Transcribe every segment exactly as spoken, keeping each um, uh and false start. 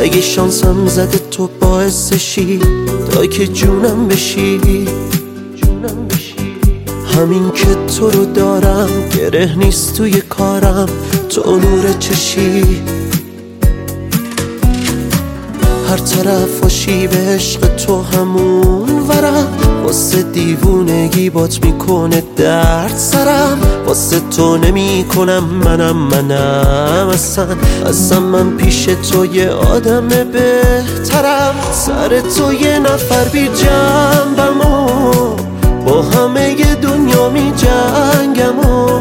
اگه شانسم زده تو باعث شی تا که جونم بشی، جونم بشی. همین که تو رو دارم گره نیست توی کارم، تو نور چشی. هر طرف باشی به عشق تو همون ورم، واسه دیوونگی بات میکنه درد سرم. واسه تو نمی کنم منم منم اصلا اصلا من پیش تو یه آدم بهترم. سر تو یه نفر بی جنبم و با همه دنیا می جنگم و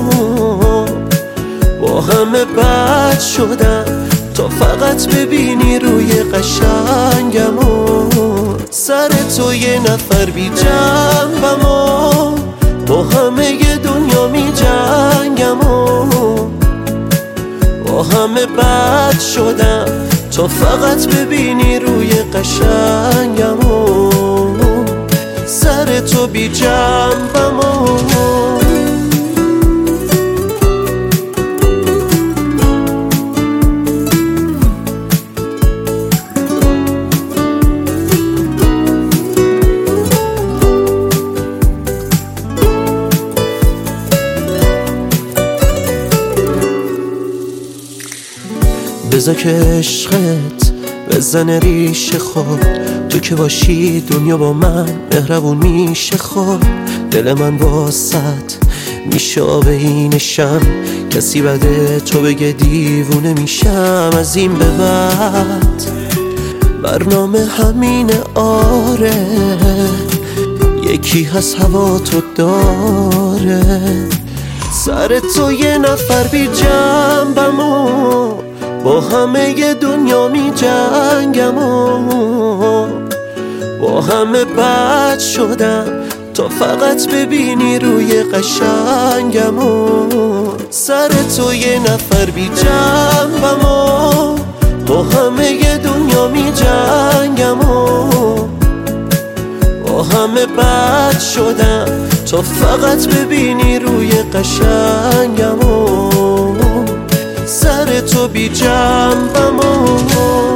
با همه بد شدم تا فقط ببینی روی قشنگم و سر تو یه نفر بی جنبم و با همه دنیا می جنگم و با همه بد شدم تا فقط ببینی روی قشنگم و سر تو بی جنبم و بذار که عشقت بزنه ریشه خود، تو که باشی دنیا با من مهربون میشه خود. دل من واسط میشه آب اینشم، کسی بده تو بگه دیوونه میشم. از این به بعد برنامه همینه آره، یکی هست هوا تو داره. سر تو یه نفر بی جنبم و با همه دنیا می جنگم و با همه بد شدم تا فقط ببینی روی قشنگم و سر تو یه نفر بی جنبم و با همه دنیا می جنگم و با همه بد شدم تا فقط ببینی روی قشنگم و سر تو بی جنبم و